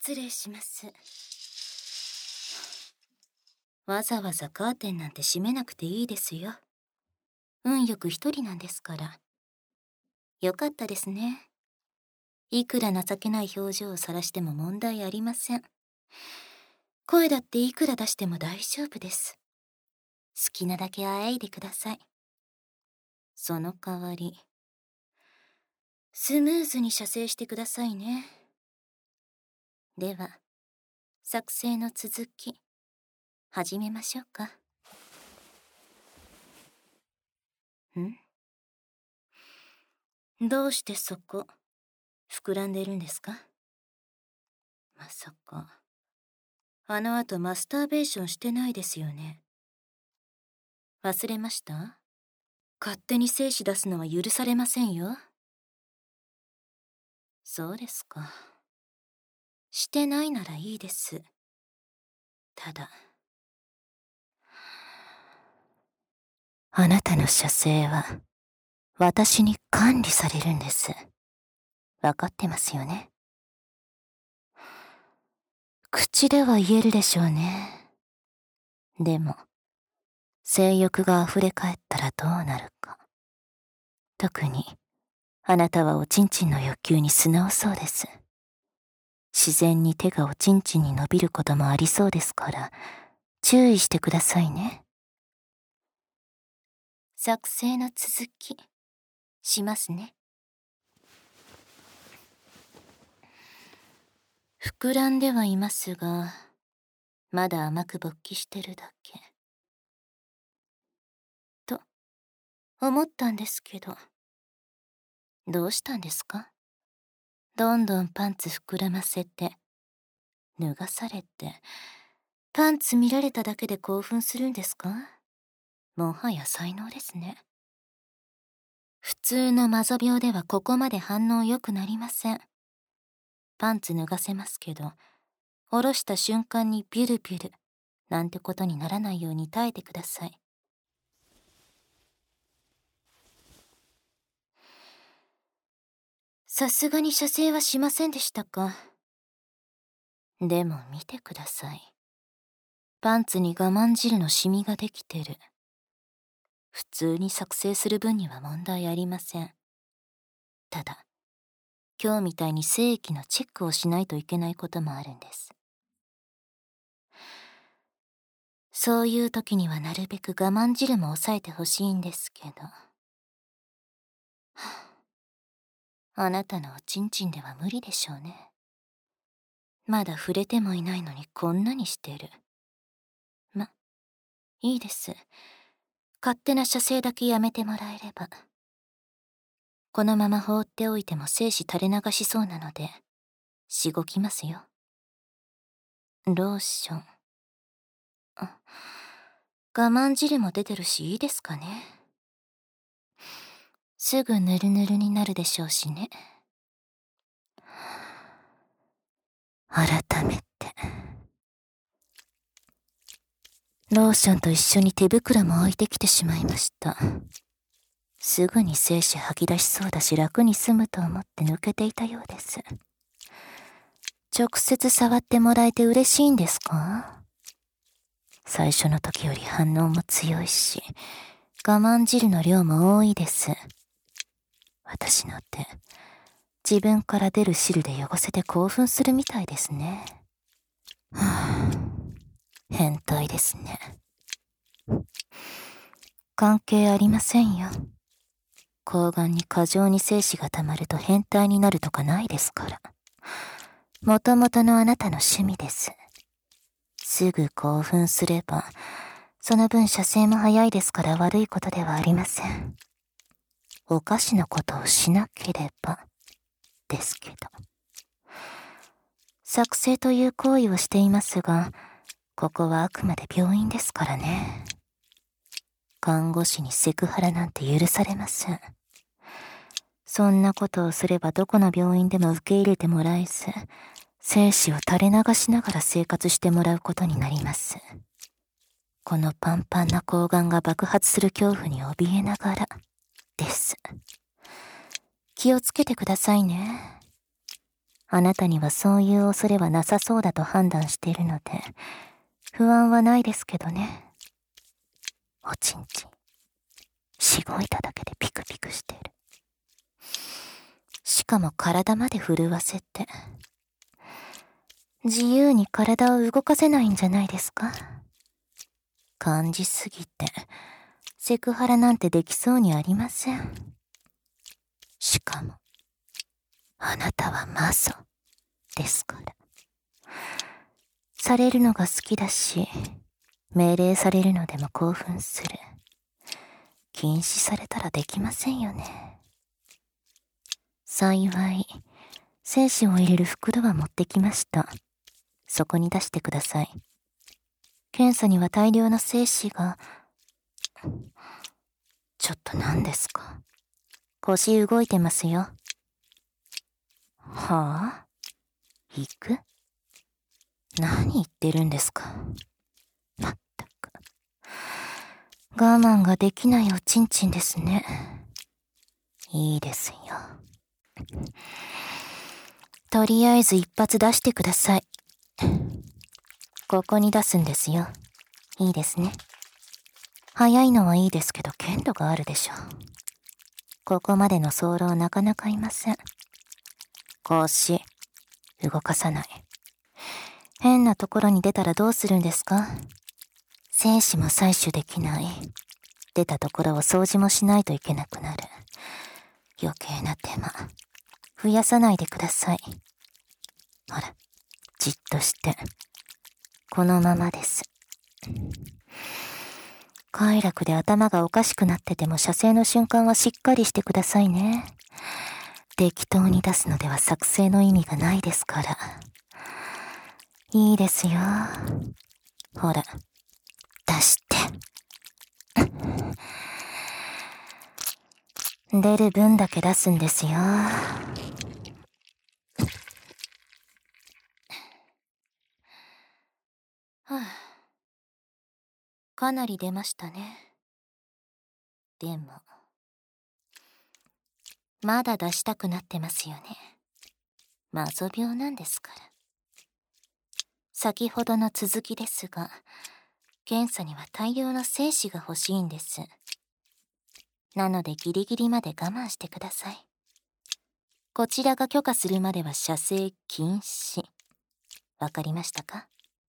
失礼します。わざわざカーテンなんて閉めなくていいですよ。運よく一人なんですから。よかったですね。いくら情けない表情を晒しても問題ありません。声だっていくら出しても大丈夫です。好きなだけあえいでください。その代わり、スムーズに射精してくださいね。では、作成の続き、始めましょうか。どうしてそこ、膨らんでるんですか？まさか、あの後マスターベーションしてないですよね。忘れました？勝手に精子出すのは許されませんよ。そうですか。してないならいいです。ただ、あなたの射精は、私に管理されるんです。わかってますよね？口では言えるでしょうね。でも、性欲が溢れ返ったらどうなるか。特に、あなたはおちんちんの欲求に素直そうです。自然に手がおちんちんに伸びることもありそうですから、注意してくださいね。作成の続き、しますね。膨らんではいますが、まだ甘く勃起してるだけ。と、思ったんですけど。どうしたんですか？どんどんパンツ膨らませて、脱がされて、パンツ見られただけで興奮するんですか？もはや才能ですね。普通のマゾ病ではここまで反応良くなりません。パンツ脱がせますけど、下ろした瞬間にビュルビュル、なんてことにならないように耐えてください。さすがに射精はしませんでしたか？でも見てください。パンツに我慢汁のシミができてる。普通に作成する分には問題ありません。ただ、今日みたいに精液のチェックをしないといけないこともあるんです。そういう時にはなるべく我慢汁も抑えてほしいんですけど。あなたのおちんちんでは無理でしょうね。まだ触れてもいないのにこんなにしてる。いいです。勝手な射精だけやめてもらえれば。このまま放っておいても精子垂れ流しそうなので、しごきますよ。ローション。我慢汁も出てるしいいですかね。すぐヌルヌルになるでしょうしね。改めて。ローションと一緒に手袋も置いてきてしまいました。すぐに精子吐き出しそうだし楽に済むと思って抜けていたようです。直接触ってもらえて嬉しいんですか？最初の時より反応も強いし、我慢汁の量も多いです。私の手、自分から出る汁で汚せて興奮するみたいですね。変態ですね。関係ありませんよ。睾丸に過剰に精子が溜まると変態になるとかないですから。もともとのあなたの趣味です。すぐ興奮すれば、その分射精も早いですから悪いことではありません。おかしなことをしなければ、ですけど。作成という行為をしていますが、ここはあくまで病院ですからね。看護師にセクハラなんて許されません。そんなことをすればどこの病院でも受け入れてもらえず、精子を垂れ流しながら生活してもらうことになります。このパンパンな睾丸が爆発する恐怖に怯えながら、です。気をつけてくださいね。 あなたにはそういう恐れはなさそうだと判断しているので、不安はないですけどね。おちんちん、しごいただけでピクピクしてる。しかも体まで震わせて。自由に体を動かせないんじゃないですか？感じすぎて、セクハラなんてできそうにありません。しかも、あなたはマゾですから。されるのが好きだし、命令されるのでも興奮する。禁止されたらできませんよね。幸い、精子を入れる袋は持ってきました。そこに出してください。検査には大量の精子が。ちょっと何ですか？腰動いてますよ。はあ？行く？何言ってるんですか？まったく。我慢ができないおちんちんですね。いいですよ。とりあえず一発出してください。ここに出すんですよ。いいですね。早いのはいいですけど限度があるでしょ。ここまでの早漏なかなかいません。腰、動かさない。変なところに出たらどうするんですか？精子も採取できない。出たところを掃除もしないといけなくなる。余計な手間。増やさないでください。ほら、じっとして。このままです。快楽で頭がおかしくなってても射精の瞬間はしっかりしてくださいね。適当に出すのでは作成の意味がないですから。いいですよ。ほら、出して。出る分だけ出すんですよ。はあ、かなり出ましたね。でも、まだ出したくなってますよね。マゾ病なんですから。先ほどの続きですが、検査には大量の精子が欲しいんです。なのでギリギリまで我慢してください。こちらが許可するまでは射精禁止。わかりましたか？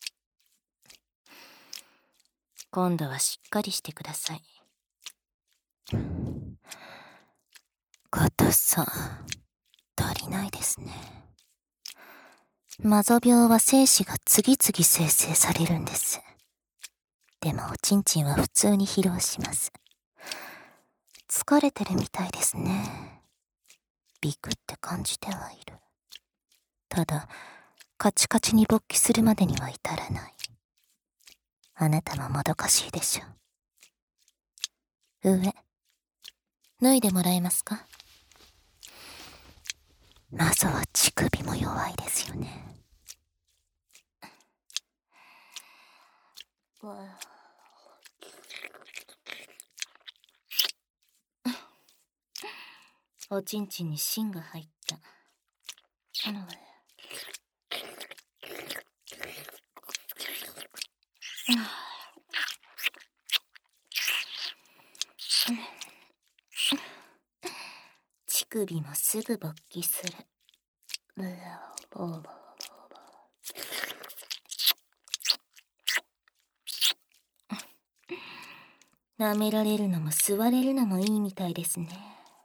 今度はしっかりしてください。硬さ、足りないですね。マゾ病は精子が次々生成されるんです。でもおちんちんは普通に疲労します。疲れてるみたいですね。ビクって感じてはいる。ただ、カチカチに勃起するまでには至らない。あなたももどかしいでしょ。上、脱いでもらえますか？マゾは乳首も弱いですよね。おちんちんに芯が入った。乳首もすぐ勃起する。舐められるのも吸われるのもいいみたいですね。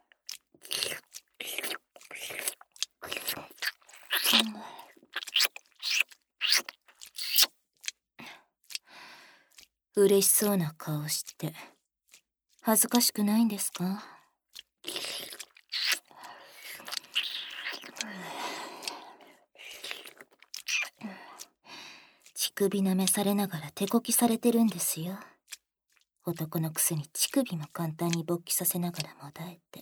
嬉しそうな顔して、恥ずかしくないんですか？乳首舐めされながら手こきされてるんですよ。男のくせに乳首も簡単に勃起させながらもだえて。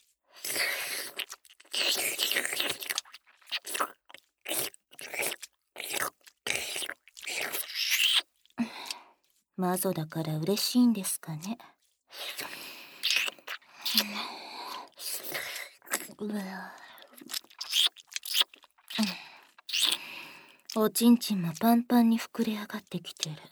マゾだから嬉しいんですかね。 おちんちんもパンパンに膨れ上がってきてる。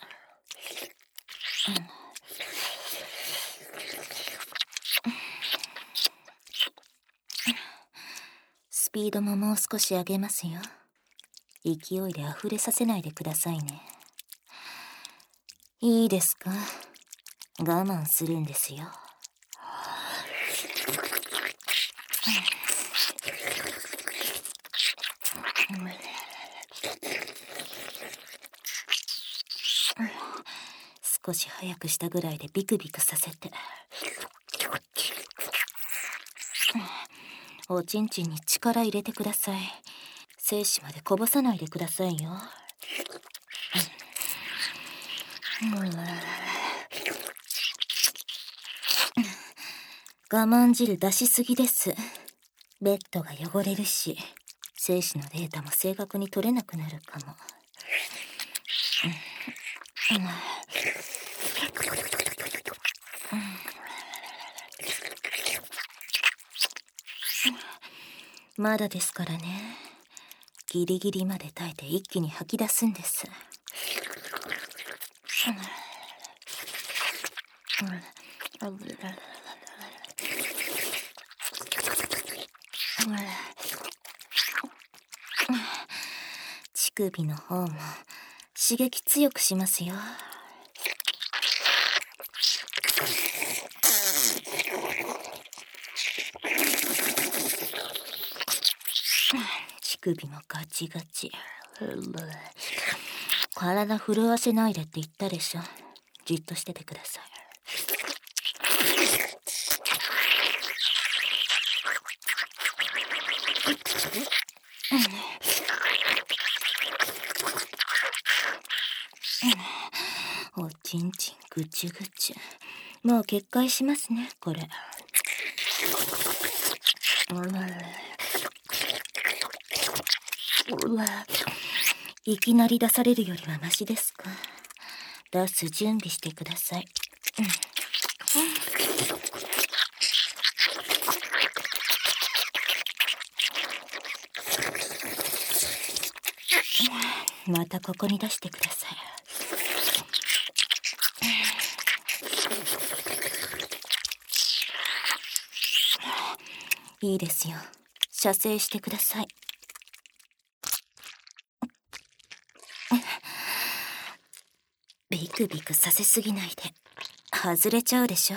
スピードももう少し上げますよ。勢いで溢れさせないでくださいね。いいですか？我慢するんですよ。少し早くしたぐらいでビクビクさせて。おちんちんに力入れてください。精子までこぼさないでくださいよ。我慢汁出しすぎです。ベッドが汚れるし、精子のデータも正確に取れなくなるかも。まだですからね。ギリギリまで耐えて一気に吐き出すんです。乳首の方も刺激強くしますよ。乳首もガチガチ。体震わせないでって言ったでしょ。じっとしててください。おちんちんぐちゅぐちゅ。もう決壊しますね、これ。いきなり出されるよりはマシですか？出す準備してください。またここに出してください。いいですよ。射精してください。ビクビクさせすぎないで。外れちゃうでしょ。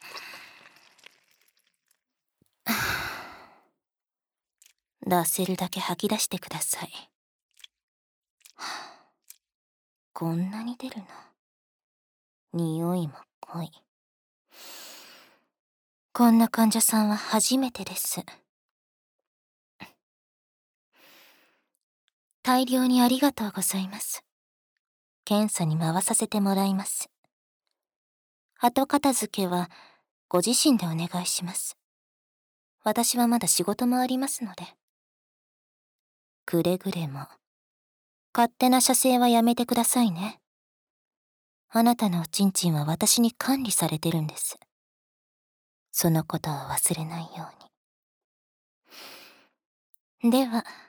出せるだけ吐き出してください。こんなに出るの？匂いも濃い。こんな患者さんは初めてです。大量にありがとうございます。検査に回させてもらいます。後片付けはご自身でお願いします。私はまだ仕事もありますので。くれぐれも勝手な射精はやめてくださいね。あなたのおちんちんは私に管理されてるんです。そのことを忘れないように。では。